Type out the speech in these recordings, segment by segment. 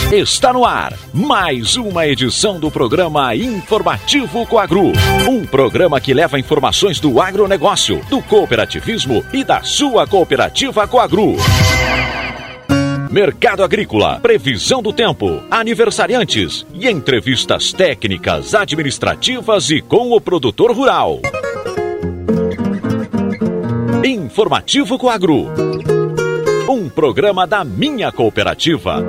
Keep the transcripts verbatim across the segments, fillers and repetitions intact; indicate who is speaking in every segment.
Speaker 1: Está no ar mais uma edição do programa Informativo Coagro. Um programa que leva informações do agronegócio, do cooperativismo e da sua cooperativa Coagro. Mercado agrícola, previsão do tempo, aniversariantes e entrevistas técnicas, administrativas e com o produtor rural. Informativo Coagro. Um programa da minha cooperativa.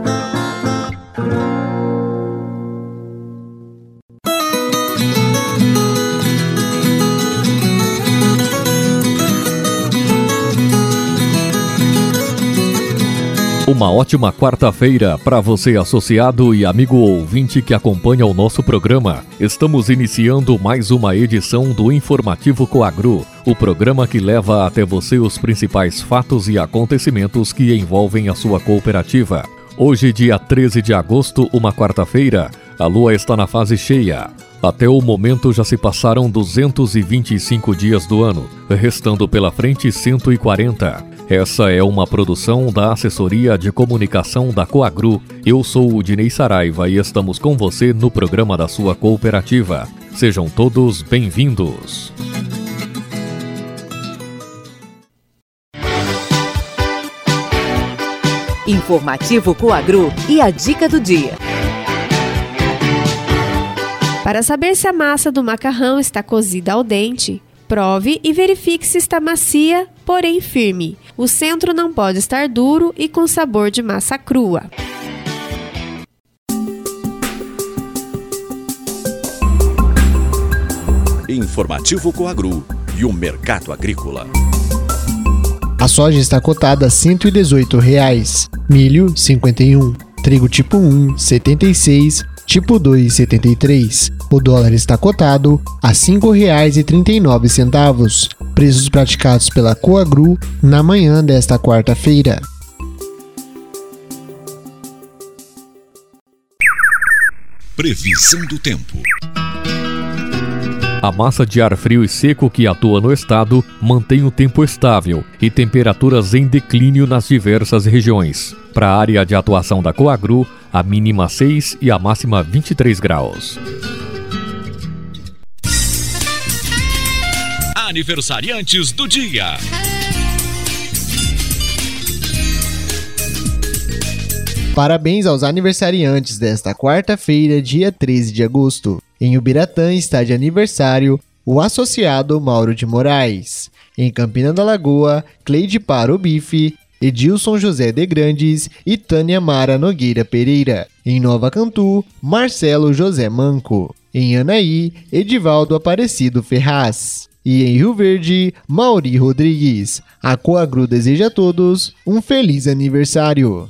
Speaker 2: Uma ótima quarta-feira para você, associado e amigo ouvinte que acompanha o nosso programa. Estamos iniciando mais uma edição do Informativo Coagro, o programa que leva até você os principais fatos e acontecimentos que envolvem a sua cooperativa. Hoje, dia treze de agosto, uma quarta-feira, a lua está na fase cheia. Até o momento já se passaram duzentos e vinte e cinco dias do ano, restando pela frente cento e quarenta. Essa é uma produção da Assessoria de Comunicação da Coagro. Eu sou o Dinei Saraiva e estamos com você no programa da sua cooperativa. Sejam todos bem-vindos.
Speaker 3: Informativo Coagro e a dica do dia.
Speaker 4: Para saber se a massa do macarrão está cozida al dente, prove e verifique se está macia, porém firme. O centro não pode estar duro e com sabor de massa crua.
Speaker 1: Informativo Coagro e o mercado agrícola.
Speaker 5: A soja está cotada a cento e dezoito reais, milho cinquenta e um, trigo tipo um setenta e seis, tipo dois setenta e três. O dólar está cotado a cinco reais e trinta e nove centavos. Preços praticados pela Coagro na manhã desta quarta-feira.
Speaker 1: Previsão do tempo.
Speaker 2: A massa de ar frio e seco que atua no estado mantém o tempo estável e temperaturas em declínio nas diversas regiões. Para a área de atuação da Coagro, a mínima seis e a máxima vinte e três graus.
Speaker 1: Aniversariantes do dia.
Speaker 5: Parabéns aos aniversariantes desta quarta-feira, dia treze de agosto. Em Ubiratã está de aniversário o associado Mauro de Moraes. Em Campina da Lagoa, Cleide Paro Bife, Edilson José de Grandes e Tânia Mara Nogueira Pereira. Em Nova Cantu, Marcelo José Manco. Em Anaí, Edivaldo Aparecido Ferraz. E em Rio Verde, Mauri Rodrigues. A Coagro deseja a todos um feliz aniversário.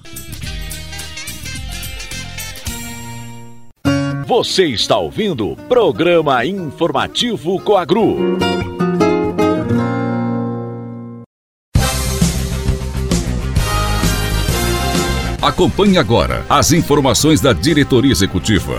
Speaker 1: Você está ouvindo o programa Informativo Coagro. Acompanhe agora as informações da diretoria executiva.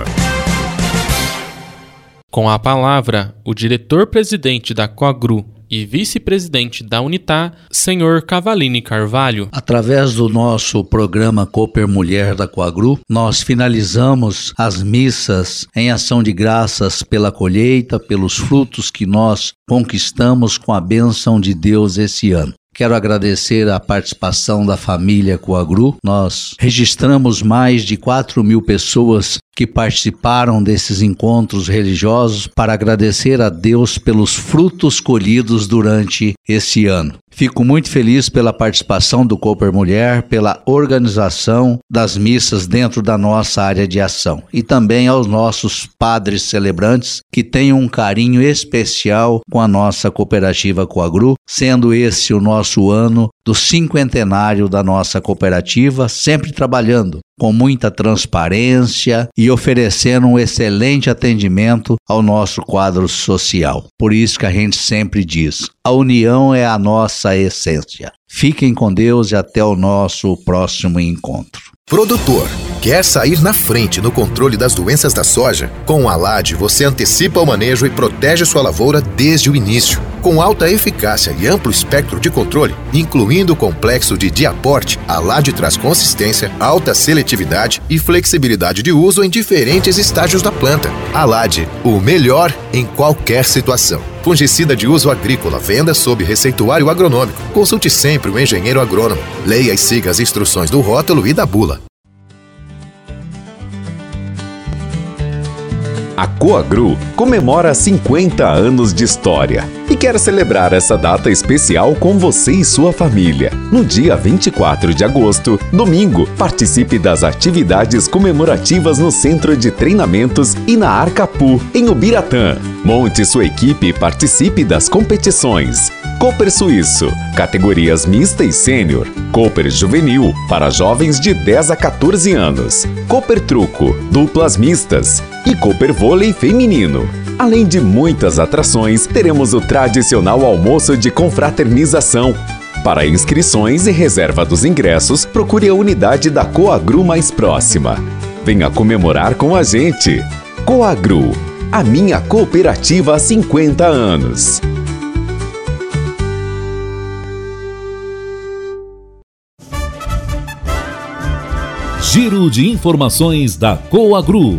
Speaker 6: Com a palavra, o diretor-presidente da Coagro e vice-presidente da Unitá, senhor Cavalini Carvalho.
Speaker 7: Através do nosso programa Cooper Mulher da Coagro, nós finalizamos as missas em ação de graças pela colheita, pelos frutos que nós conquistamos com a bênção de Deus esse ano. Quero agradecer a participação da família Coagro. Nós registramos mais de quatro mil pessoas que participaram desses encontros religiosos para agradecer a Deus pelos frutos colhidos durante esse ano. Fico muito feliz pela participação do Cooper Mulher, pela organização das missas dentro da nossa área de ação e também aos nossos padres celebrantes que têm um carinho especial com a nossa cooperativa Coagro, sendo esse o nosso ano do cinquentenário da nossa cooperativa, sempre trabalhando com muita transparência e oferecendo um excelente atendimento ao nosso quadro social. Por isso que a gente sempre diz, a união é a nossa essência. Fiquem com Deus e até o nosso próximo encontro.
Speaker 1: Produtor
Speaker 8: Quer sair na frente no controle das doenças da soja? Com o Alad, você antecipa o manejo e protege sua lavoura desde o início. Com alta eficácia e amplo espectro de controle, incluindo o complexo de Diaporte, Alad traz consistência, alta seletividade e flexibilidade de uso em diferentes estágios da planta. Alad, o melhor em qualquer situação. Fungicida de uso agrícola, venda sob receituário agronômico. Consulte sempre o engenheiro agrônomo. Leia e siga as instruções do rótulo e da bula.
Speaker 9: A Coagru comemora cinquenta anos de história e quer celebrar essa data especial com você e sua família. No dia vinte e quatro de agosto, domingo, participe das atividades comemorativas no Centro de Treinamentos e na Arcapu, em Ubiratã. Monte sua equipe e participe das competições. Cooper Suíço, categorias mista e sênior. Cooper Juvenil, para jovens de dez a quatorze anos. Cooper Truco, duplas mistas. E Cooper Vôlei feminino. Além de muitas atrações, teremos o tradicional almoço de confraternização. Para inscrições e reserva dos ingressos, procure a unidade da Coagru mais próxima. Venha comemorar com a gente. Coagru, a minha cooperativa há cinquenta anos.
Speaker 1: Giro de informações da Coagru.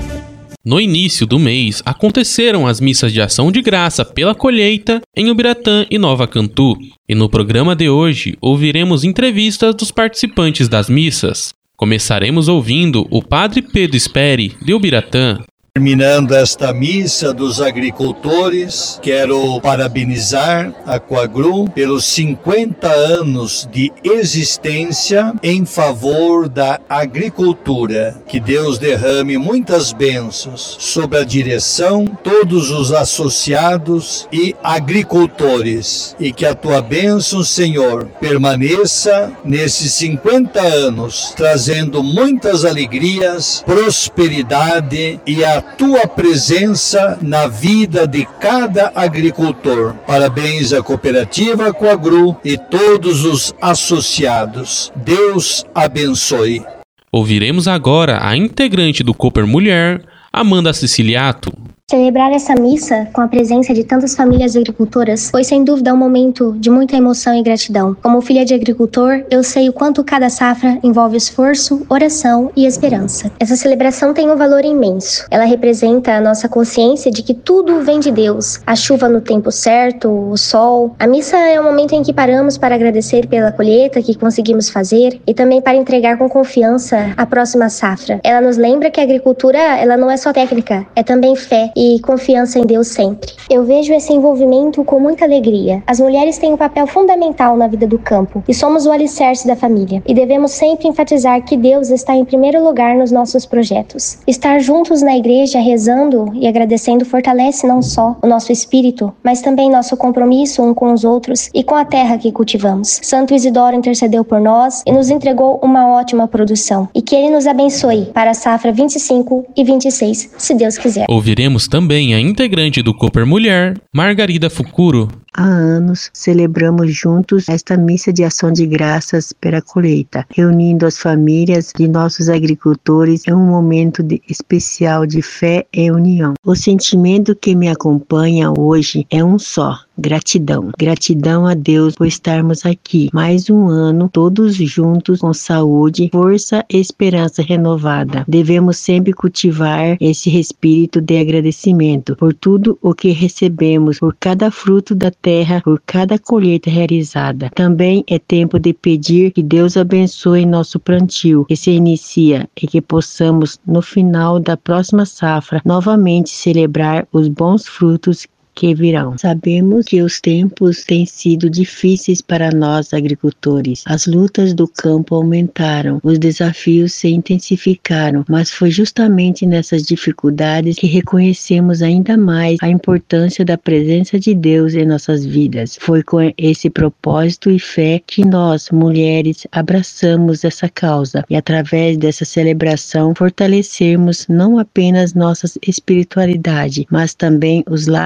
Speaker 6: No início do mês, aconteceram as missas de ação de graça pela colheita em Ubiratã e Nova Cantu. E no programa de hoje, ouviremos entrevistas dos participantes das missas. Começaremos ouvindo o Padre Pedro Speri, de Ubiratã.
Speaker 10: Terminando esta missa dos agricultores, quero parabenizar a Coagru pelos cinquenta anos de existência em favor da agricultura. Que Deus derrame muitas bênçãos sobre a direção, todos os associados e agricultores. E que a tua bênção, Senhor, permaneça nesses cinquenta anos, trazendo muitas alegrias, prosperidade e a tua presença na vida de cada agricultor. Parabéns à cooperativa Coagru e todos os associados. Deus abençoe.
Speaker 6: Ouviremos agora a integrante do Cooper Mulher, Amanda Siciliato.
Speaker 11: Celebrar essa missa com a presença de tantas famílias agricultoras foi sem dúvida um momento de muita emoção e gratidão. Como filha de agricultor, eu sei o quanto cada safra envolve esforço, oração e esperança. Essa celebração tem um valor imenso. Ela representa a nossa consciência de que tudo vem de Deus. A chuva no tempo certo, o sol. A missa é um momento em que paramos para agradecer pela colheita que conseguimos fazer e também para entregar com confiança a próxima safra. Ela nos lembra que a agricultura ela não é só técnica, é também fé e confiança em Deus sempre. Eu vejo esse envolvimento com muita alegria. As mulheres têm um papel fundamental na vida do campo e somos o alicerce da família. E devemos sempre enfatizar que Deus está em primeiro lugar nos nossos projetos. Estar juntos na igreja, rezando e agradecendo fortalece não só o nosso espírito, mas também nosso compromisso um com os outros e com a terra que cultivamos. Santo Isidoro intercedeu por nós e nos entregou uma ótima produção. E que Ele nos abençoe para a safra vinte e cinco e vinte e seis, se Deus quiser.
Speaker 6: Ouviremos também a integrante do Cooper Mulher, Margarida Fukuro.
Speaker 12: Há anos, celebramos juntos esta missa de ação de graças pela colheita, reunindo as famílias de nossos agricultores em um momento de, especial de fé e união. O sentimento que me acompanha hoje é um só: gratidão. Gratidão a Deus por estarmos aqui mais um ano, todos juntos, com saúde, força e esperança renovada. Devemos sempre cultivar esse espírito de agradecimento por tudo o que recebemos, por cada fruto da terra, por cada colheita realizada. Também é tempo de pedir que Deus abençoe nosso plantio, que se inicia, e que possamos, no final da próxima safra, novamente celebrar os bons frutos que virão. Sabemos que os tempos têm sido difíceis para nós agricultores. As lutas do campo aumentaram, os desafios se intensificaram, mas foi justamente nessas dificuldades que reconhecemos ainda mais a importância da presença de Deus em nossas vidas. Foi com esse propósito e fé que nós, mulheres, abraçamos essa causa e, através dessa celebração, fortalecemos não apenas nossa espiritualidade, mas também os laços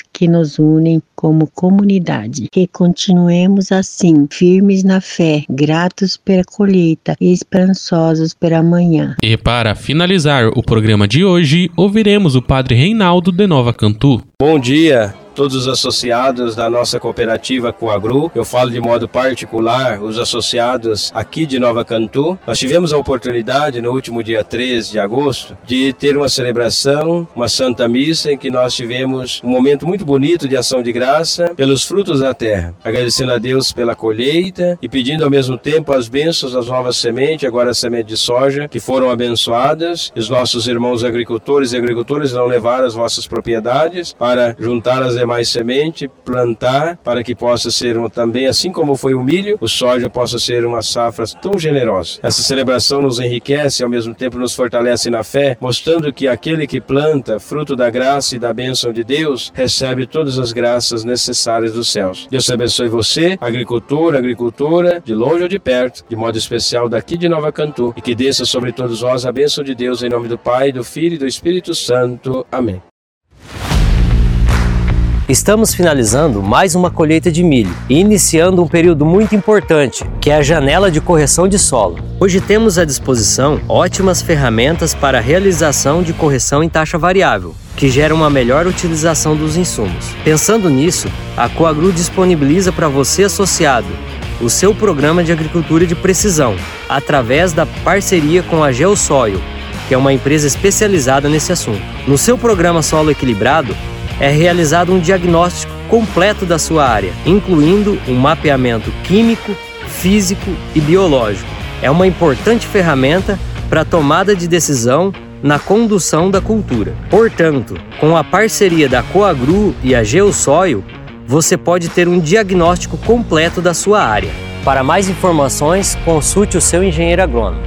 Speaker 12: que nos unem como comunidade. Que continuemos assim, firmes na fé, gratos pela colheita e esperançosos pela manhã.
Speaker 6: E para finalizar o programa de hoje, ouviremos o Padre Reinaldo de Nova Cantu.
Speaker 13: Bom dia, todos os associados da nossa cooperativa Coagru. Eu falo de modo particular os associados aqui de Nova Cantu. Nós tivemos a oportunidade no último dia treze de agosto de ter uma celebração, uma Santa Missa, em que nós tivemos um momento muito bonito de ação de graça pelos frutos da terra, agradecendo a Deus pela colheita e pedindo ao mesmo tempo as bênçãos das novas sementes, agora a semente de soja, que foram abençoadas. Os nossos irmãos agricultores e agricultoras vão levar as vossas propriedades para juntar as demais sementes, plantar, para que possa ser um, também, assim como foi o milho, o soja possa ser uma safra tão generosa. Essa celebração nos enriquece e ao mesmo tempo nos fortalece na fé, mostrando que aquele que planta, fruto da graça e da bênção de Deus, recebe todas as graças necessárias dos céus. Deus abençoe você, agricultor, agricultora, de longe ou de perto, de modo especial daqui de Nova Cantu, e que desça sobre todos nós a bênção de Deus em nome do Pai, do Filho e do Espírito Santo. Amém.
Speaker 14: Estamos finalizando mais uma colheita de milho e iniciando um período muito importante, que é a janela de correção de solo. Hoje temos à disposição ótimas ferramentas para a realização de correção em taxa variável, que gera uma melhor utilização dos insumos. Pensando nisso, a Coagru disponibiliza para você associado o seu programa de agricultura de precisão, através da parceria com a Geosoil, que é uma empresa especializada nesse assunto. No seu programa Solo Equilibrado, é realizado um diagnóstico completo da sua área, incluindo um mapeamento químico, físico e biológico. É uma importante ferramenta para a tomada de decisão na condução da cultura. Portanto, com a parceria da Coagru e a Geosoil, você pode ter um diagnóstico completo da sua área. Para mais informações, consulte o seu engenheiro agrônomo.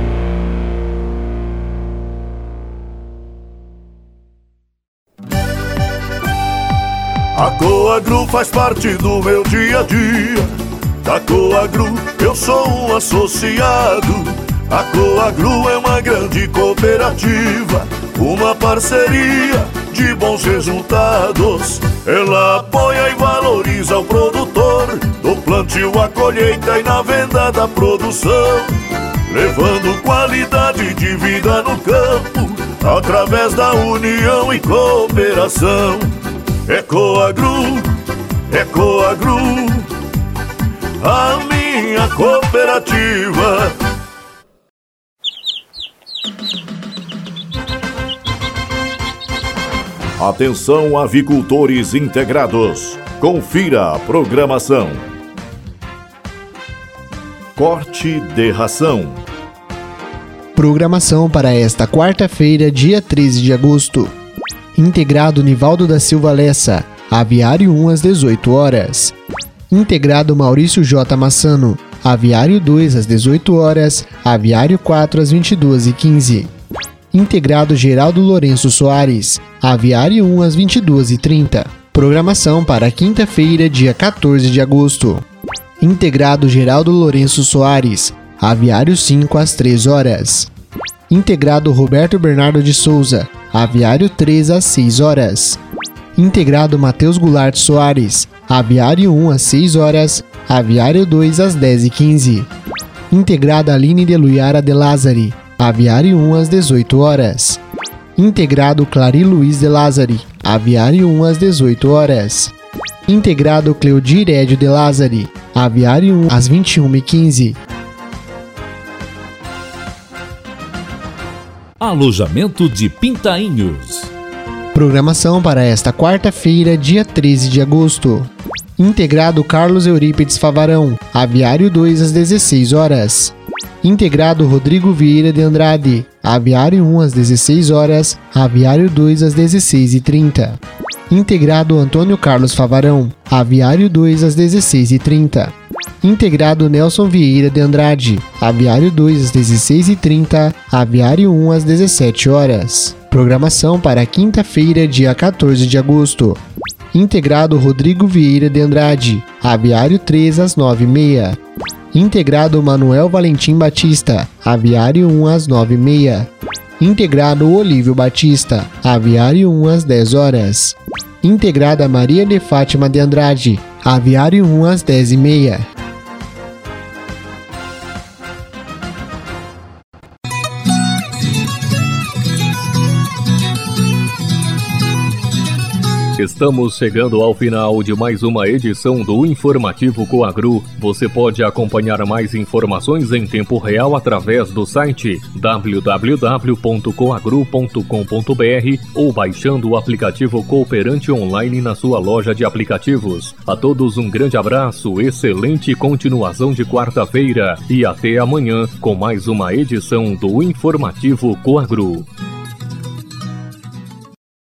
Speaker 15: A Coagru faz parte do meu dia a dia. Da Coagru eu sou um associado. A Coagru é uma grande cooperativa, uma parceria de bons resultados. Ela apoia e valoriza o produtor, do plantio à colheita e na venda da produção, levando qualidade de vida no campo, através da união e cooperação. É Coagru, é Coagru, a minha cooperativa.
Speaker 16: Atenção, avicultores integrados. Confira a programação. Corte de ração.
Speaker 5: Programação para esta quarta-feira, dia treze de agosto. Integrado Nivaldo da Silva Lessa, Aviário um às dezoito horas. Integrado Maurício J. Massano, Aviário dois às dezoito horas, Aviário quatro às vinte e duas e quinze. Integrado Geraldo Lourenço Soares, Aviário um às vinte e duas e trinta. Programação para quinta-feira, dia quatorze de agosto. Integrado Geraldo Lourenço Soares, Aviário cinco às três horas. Integrado Roberto Bernardo de Souza, Aviário três às seis horas. Integrado Matheus Goulart Soares, Aviário um às seis horas, Aviário dois às dez e quinze. Integrado Aline de Luiara de Lázari, Aviário um às dezoito horas. Integrado Clari Luiz de Lázari, Aviário um às dezoito horas. Integrado Cleodir Edio de Lázari, Aviário um às vinte e uma e quinze.
Speaker 17: Alojamento de Pintainhos.
Speaker 5: Programação para esta quarta-feira, dia treze de agosto. Integrado Carlos Eurípides Favarão, Aviário dois às dezesseis horas. Integrado Rodrigo Vieira de Andrade, Aviário um às dezesseis horas, Aviário dois às dezesseis e trinta. Integrado Antônio Carlos Favarão, Aviário dois às dezesseis e trinta. Integrado Nelson Vieira de Andrade, Aviário dois às dezesseis e trinta, Aviário um às dezessete horas. Programação para quinta-feira, dia quatorze de agosto. Integrado Rodrigo Vieira de Andrade, Aviário três às nove e meia. Integrado Manuel Valentim Batista, Aviário um às nove e meia. Integrado Olívio Batista, Aviário um às dez horas. Integrada Maria de Fátima de Andrade. Aviário um às dez e meia.
Speaker 2: Estamos chegando ao final de mais uma edição do Informativo Coagru. Você pode acompanhar mais informações em tempo real através do site w w w ponto coagru ponto com ponto b r ou baixando o aplicativo Cooperante Online na sua loja de aplicativos. A todos um grande abraço, excelente continuação de quarta-feira e até amanhã com mais uma edição do Informativo Coagru.